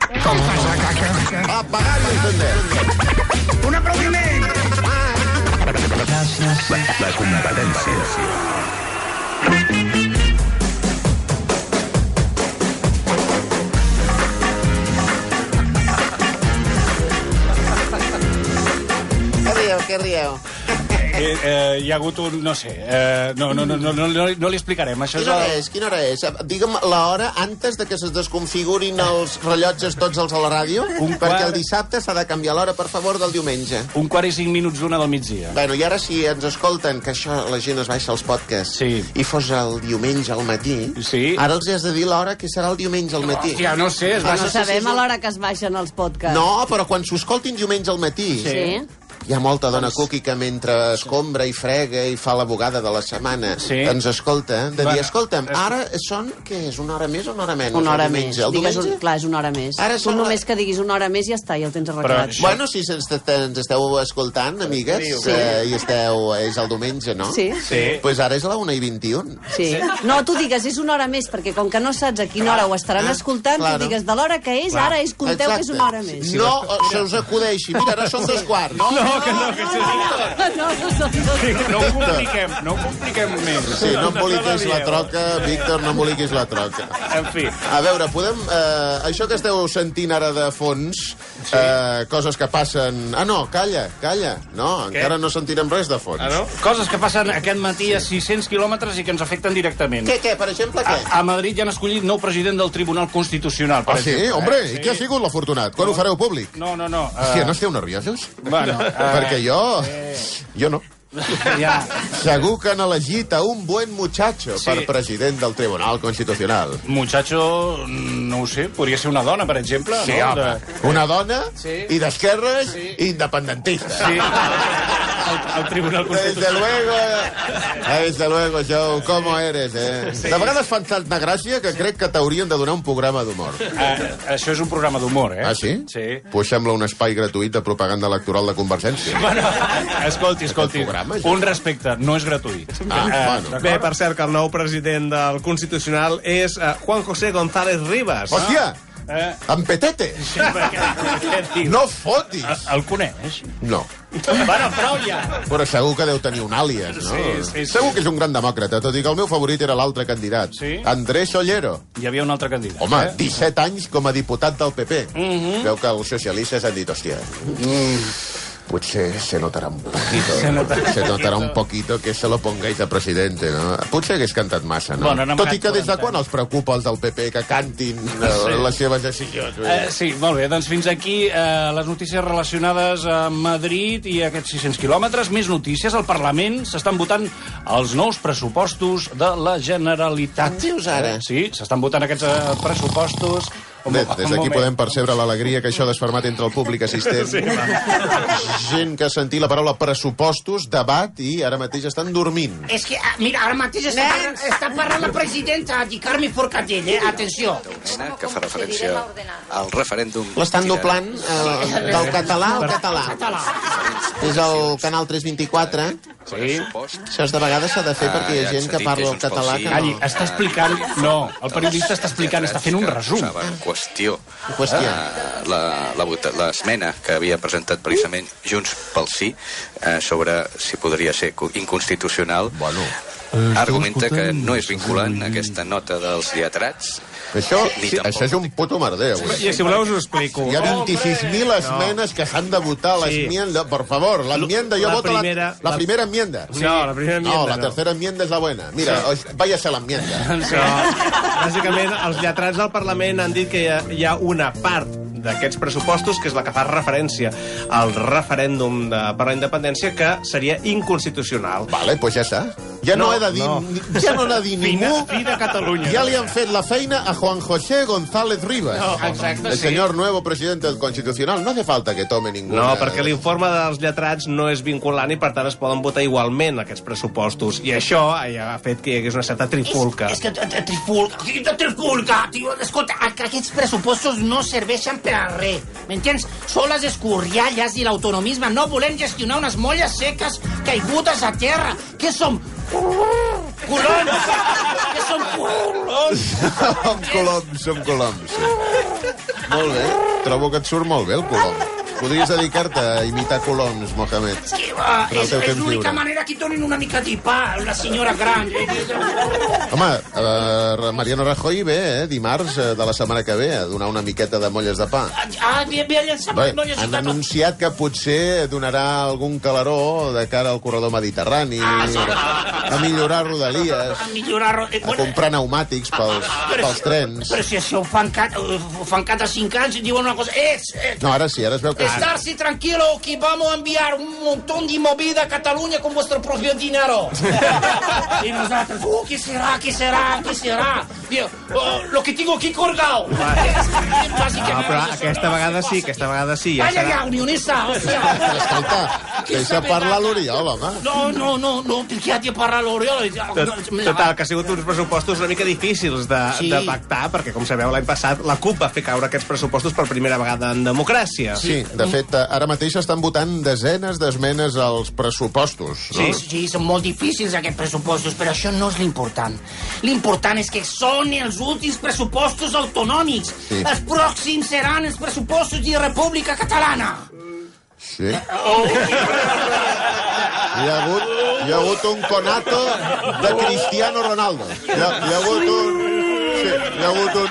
Apagar i encender. Un aplaudiment. La competència. Què rieu? Hi ha hagut un... no sé... No li explicarem. Això Quina hora és? Digue'm l'hora antes de que es desconfigurin els rellotges tots els a la ràdio, perquè el dissabte s'ha de canviar l'hora, per favor, del diumenge. 1:45 d'una del migdia. Bueno, i ara si ens escolten, que això la gent es baixa als podcasts, sí, i fos el diumenge al matí, sí, ara els has de dir l'hora que serà el diumenge al matí. Hòstia, no sé... No sabem a l'hora que es baixen els podcasts. No, però quan s'ho escoltin diumenge al matí... Sí. Hi ha molta dona cuqui que mentre escombra i frega i fa la bugada de la setmana ens escolta, de dir, escolta'm, ara són, què és, una hora més o una hora menys? Una hora més. Diumenge? Clar, és una hora més. Tu només que diguis una hora més ja està, ja el tens arreglat. Bueno, si ens esteu escoltant, amigues, i esteu... És el diumenge, no? Sí. Pues ara és la 1:21. Sí. No, tu digues, és una hora més, perquè com que no saps a quina hora ho estaran escoltant, tu digues, de l'hora que és, ara és, compteu que és una hora més. No se us acudeixi. Mira, ara són 2:15. No, ho compliquem més. Sí, no emboliquis la troca, Víctor, no emboliquis la troca. En fi. A veure, podem... Això que esteu sentint ara de fons, coses que passen... Ah, no, calla. No, encara no sentirem res de fons. Ah, no? Coses que passen aquest matí a 600 quilòmetres i que ens afecten directament. Què? Per exemple, què? A Madrid ja han escollit nou president del Tribunal Constitucional, per exemple. Sí? Hombre, i qui ha sigut l'afortunat? Quan ho fareu públic? No. Hòstia, no esteu nerviosos? Bueno, perquè jo no. Ja. Segur que han elegit a un buen muchacho per president del Tribunal Constitucional. Muchacho, no ho sé, podria ser una dona, per exemple. Sí, no? home. Una dona i d'esquerres i independentista. Sí. El Tribunal Constitucional. Desde luego, Joe, ¿cómo eres, eh? De vegades fan tanta gràcia que crec que t'haurien de donar un programa d'humor. Això és un programa d'humor, eh? Ah, sí? Sí. Pues sembla un espai gratuït de propaganda electoral de Convergència. Bueno, escolti, un respecte, no és gratuït. Bueno. Bé, per cert, que el nou president del Constitucional és Juan José González Rivas. Hòstia! En Petete! No fotis! El coneix? No. Bueno, prou ja! Però segur que deu tenir un àlies, no? Sí. Segur que és un gran demòcrata, tot i que el meu favorit era l'altre candidat. Sí? Andrés Ollero. Hi havia un altre candidat. Home, 17 anys com a diputat del PP. Veu que els socialistes han dit, hòstia... Potser se notarà un poquito. Se notarà un poquito que se lo pongáis de presidente, no? Potser hagués cantat massa, no? Bueno, tot i que des de quan els preocupa els del PP que cantin les seves decisions? Sí, molt bé. Doncs fins aquí les notícies relacionades a Madrid i aquests 600 quilòmetres. Més notícies. Al Parlament s'estan votant els nous pressupostos de la Generalitat. Dius ara? Sí, s'estan votant aquests pressupostos. Bé, des d'aquí podem percebre l'alegria que això ha desfermat entre el públic assistent. Gent que ha sentit la paraula pressupostos, debat, i ara mateix estan dormint. És que, mira, ara mateix està parlant la presidenta di Carme Forcadell, atenció. Que fa referència al referèndum... L'estan doblant del català al català. És el canal 324. Sí. Això de vegades s'ha de fer perquè hi ha gent que parla el català que Calli, no. està explicant... No, el periodista està explicant, està fent un resum. Qüestió. L'esmena que havia presentat precisament Junts pel Sí sobre si podria ser inconstitucional, argumenta que no és vinculant aquesta nota dels lletrats. Això és un puto merder, avui. I si voleu us ho explico. Hi ha 26.000 esmenes que s'han de votar. L'enmienda, por favor, l'enmienda, jo voto la primera enmienda. No, la primera enmienda no. La tercera enmienda és la buena. Mira, vaya a ser l'enmienda. Bàsicament, els lletrats del Parlament han dit que hi ha una part d'aquests pressupostos, que és la que fa referència al referèndum per la independència, que seria inconstitucional. Vale, pues ja està. Ja no he de dir... Ja no n'ha de dir ningú. Fi de Catalunya. Ja li han fet la feina a Juan José González Rivas. Exacte, el señor nuevo presidente del Constitucional. No hace falta que tome ninguna... No, perquè l'informe dels lletrats no és vinculant i, per tant, es poden votar igualment aquests pressupostos. I això ha fet que hi hagués una certa trifulca. És que trifulca, tio. Escolta, aquests pressupostos no serveixen per a res. M'entens? Són les escorrialles i l'autonomisme. No volem gestionar unes molles seques caigudes a terra. Què som? Coloms! Que som coloms! Som coloms. Molt bé. Trobo que et surt molt bé el colom. Podries dedicar-te a imitar coloms, Mohamed. És l'única manera que donin una mica de pa, la senyora gran. Home, Mariano Rajoy ve, dimarts de la setmana que ve, a donar una miqueta de molles de pa. Ve a llançar molles de pa. Han anunciat que potser donarà algun calaró de cara al corredor mediterrani, a millorar rodalies, a comprar pneumàtics pels trens. Però si això ho fan cada 5 anys i diuen una cosa... No, ara sí, ara es veu que... Estarse tranquilo que vamos a enviar un montón de movida a Cataluña con vuestro propio dinero. Y nosotros, ¿qué será? Lo que tengo aquí colgado. Però aquesta vegada sí. Vaya ja, unionista. Escolta, deixa parlar l'Oriol, home. No, perquè ha de parlar l'Oriol. Total, que ha sigut uns pressupostos una mica difícils de pactar, perquè, com sabeu, l'any passat la CUP va fer caure aquests pressupostos per primera vegada en democràcia. Sí, de fet, ara mateix estan votant desenes d'esmenes als pressupostos, no? Sí, són molt difícils aquests pressupostos, però això no és l'important. L'important és que són els últims pressupostos autonòmics. Sí. Els pròxims seran els pressupostos de República Catalana. Sí. Hi ha hagut un conato de Cristiano Ronaldo. Hi ha hagut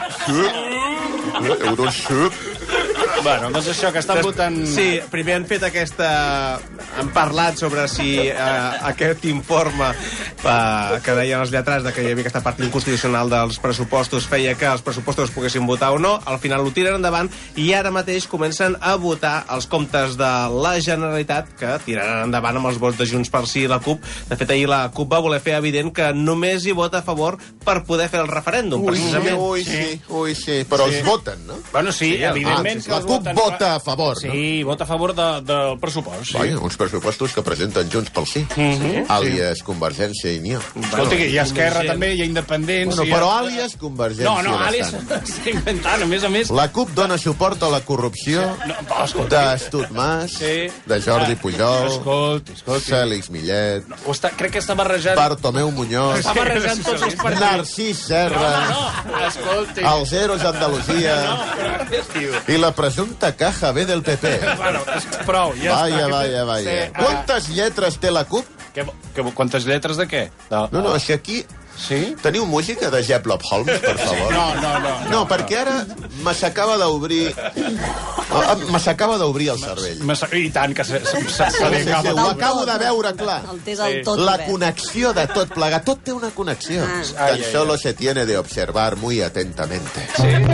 un xup. Bueno, doncs això, que estan votant... Sí, primer han fet han parlat sobre si aquest informe que deien els lletrats de que hi havia aquesta part inconstitucional dels pressupostos feia que els pressupostos es poguessin votar o no. Al final ho tiren endavant i ara mateix comencen a votar els comptes de la Generalitat, que tiraran endavant amb els vots de Junts pel Sí i la CUP. De fet, ahir la CUP va voler fer evident que només hi vota a favor per poder fer el referèndum, precisament. Ui, sí. Però els voten, no? Bueno, sí, evidentment que la CUP vota a favor, no? Sí, vota a favor del pressupost. Vaja, uns pressupostos que presenten Junts pel Sí. Àlies Convergència i Unió. Escolta, hi ha Esquerra també, hi ha Independents... Bueno, però àlies Convergència... No, àlies s'està inventant, a més. La CUP dona suport a la corrupció d'Astut Mas, de Jordi Pujol, Fèlix Millet, crec que està barrejant... Bartomeu Muñoz, està barrejant tots els partits. Narcís Serra, els Eros d'Andalusia i la presumpta caja B del PP. Bueno, prou, ja està. Vaya. Quantes lletres té la CUP? Quantes lletres de què? No, si aquí... Sí? Teniu música de Sherlock Holmes, per favor? No, perquè ara m'aixacava d'obrir... M'aixacava d'obrir el cervell. I tant, que se li acaba. Ho acabo de veure clar. La La connexió de tot plegat. Tot té una connexió. Tan solo se tiene de observar muy atentamente.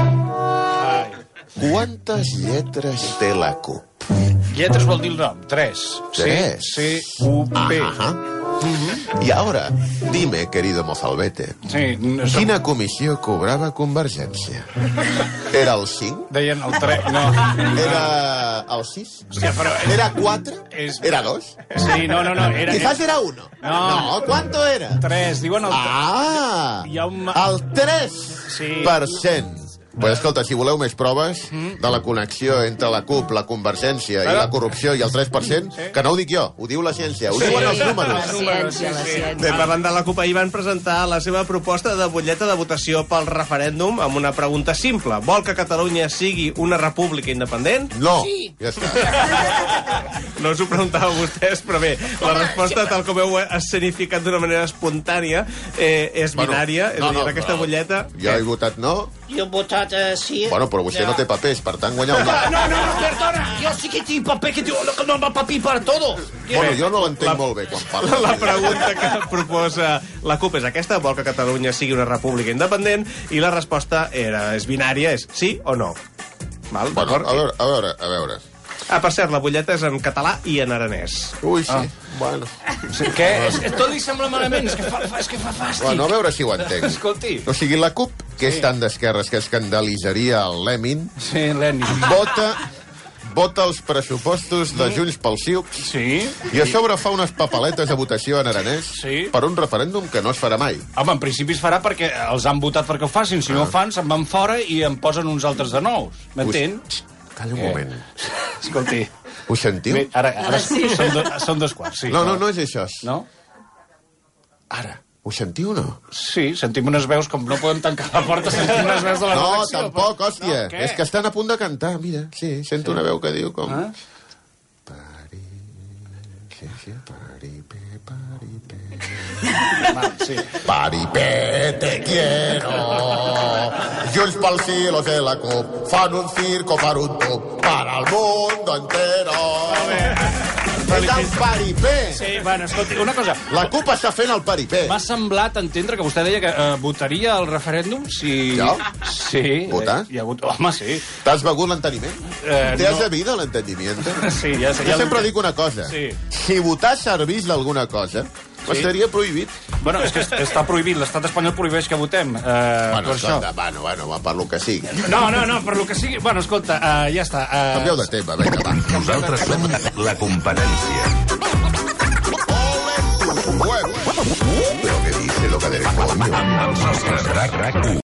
Quantes lletres té la CUP? Lletres vol dir el nom. 3. C-U-P. Y ahora, dime, querido mozalbete, quina comissió cobrava Convergència? Era el 5? Deien el 3, no. Era el 6? Era 4? Era 2? Sí, no. Quizás era 1. No, ¿cuánto era? 3, diuen el 3. El 3%. Pues escolta, si voleu més proves de la connexió entre la CUP, la Convergència i la corrupció i el 3%, que no ho dic jo, ho diu la ciència, ho diuen els números. La ciència. Bé, parlant de la CUP, ahir van presentar la seva proposta de butlleta de votació pel referèndum amb una pregunta simple. Vol que Catalunya sigui una república independent? No. Sí. Ja està. No us ho preguntava a vostès, però bé, la resposta, tal com heu escenificat d'una manera espontània, és binària. És a dir, aquesta butlleta... Jo he votat no. Jo he votat sí. Bueno, però vostè no té papers, per tant guanyar un no. No, perdona, jo sí que tinc paper, que no va paper per todo. Bueno, jo no l'entenc molt bé quan parla. La pregunta que proposa la CUP és aquesta, vol que Catalunya sigui una república independent, i la resposta és binària, és sí o no. Val, bueno, a veure. Per cert, la butlleta és en català i en aranès. Ui, sí. Bueno. Què? Tot li sembla malament, és que fa fàstic. Bueno, a veure si ho entenc. Escolti. O sigui, la CUP, que és tan d'esquerres que escandalitzaria el Lenin, vota els pressupostos de Junts pel Sí i a sobre fa unes papaletes de votació en aranès per un referèndum que no es farà mai. Home, en principi es farà perquè els han votat perquè ho facin. Si no ho fan, se'n van fora i en posen uns altres de nous. M'entén? Calla un moment. Escolti. Ho sentiu? Ara sí. Són 2 quarts, sí. No és això. No? Ara. Ho sentiu o no? Sí, sentim unes veus, com no podem tancar la porta, sentim unes veus de la No, redacció. tampoc, hòstia. No, què? És que estan a punt de cantar, mira. Sí, sento una veu que diu com... Sí. Paripé, te quiero. Junts pel sí, los de la CUP fan un circo per un tub para el mundo entero. És el paripé. Sí, bueno, escolti, una cosa. La CUP està fent el paripé. M'ha semblat entendre que vostè deia que votaria el referèndum si... Jo? Sí. Votar? Hi ha hagut... Home, sí. T'has begut l'enteniment? ¿Te has no. bebido l'entendimiento? Sí, ja sé. Jo sempre dic una cosa. Sí. Si votar servís d'alguna cosa, estaria prohibit. Bueno, és que està prohibit. L'estat espanyol prohibeix que votem. Bueno, per escolta, això. bueno, per lo que sigui. No, per lo que sigui... Bueno, escolta, ja està. Canvieu de tema, vinga, va. Nosaltres som la competència. Pero que dice lo que del coño. Amb els nostres RAC1.